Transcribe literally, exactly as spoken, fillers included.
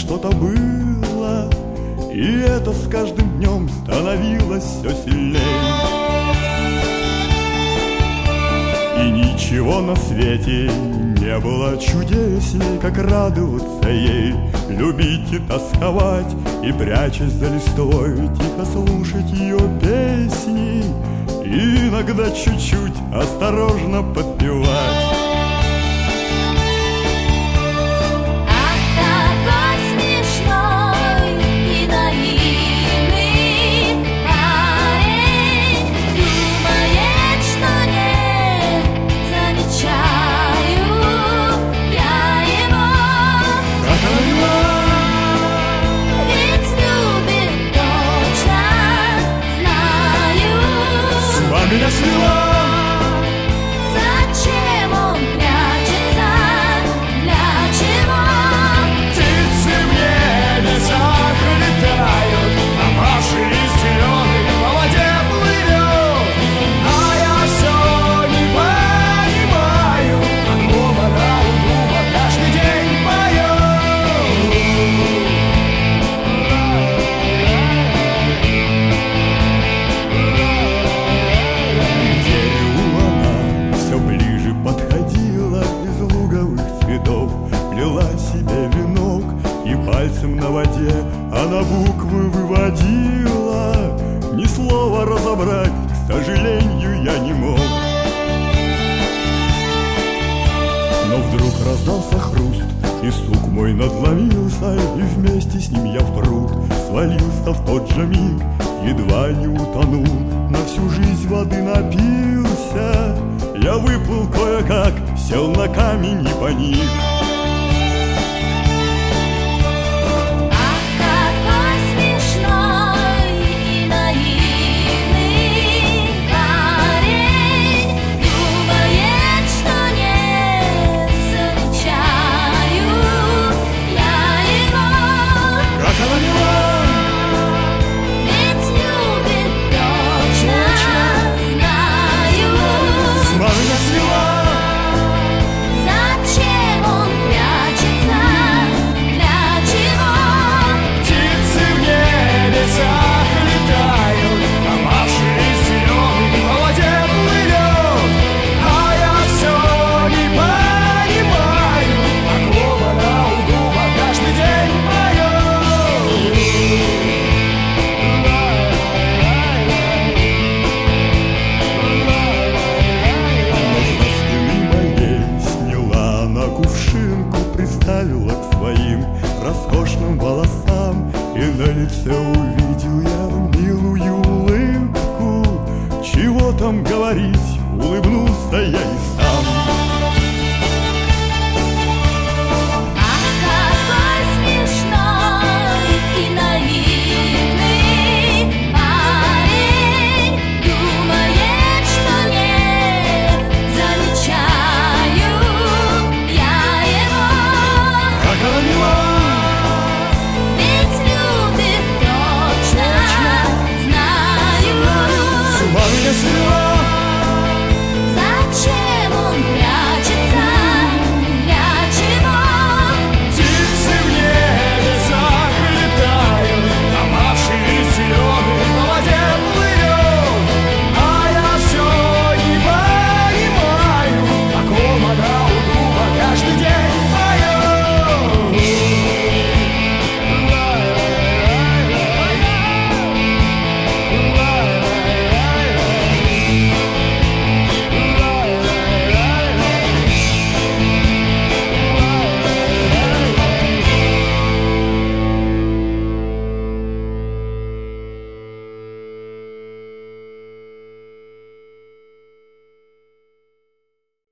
что-то было, и это с каждым днем становилось все сильней. И ничего на свете не было чудесней, как радоваться ей, любить и тосковать, и, прячась за листвой, тихо слушать ее песни, и иногда чуть-чуть осторожно подпевать. Меня свела. Зачем он прячется? Для чего? Птицы в небесах летают, а Маши зеленый по воде плывет. А я все не понимаю, от губа до губа каждый день пою. Плела себе венок и пальцем на воде она буквы выводила. Ни слова разобрать, к сожалению, я не мог. Но вдруг раздался хруст, и сук мой надломился, и вместе с ним я в пруд свалился в тот же миг, едва не утонул, на всю жизнь воды напился. Я выплыл кое-как, сел на камень и паник. Приставила к своим роскошным волосам, и на лице увидел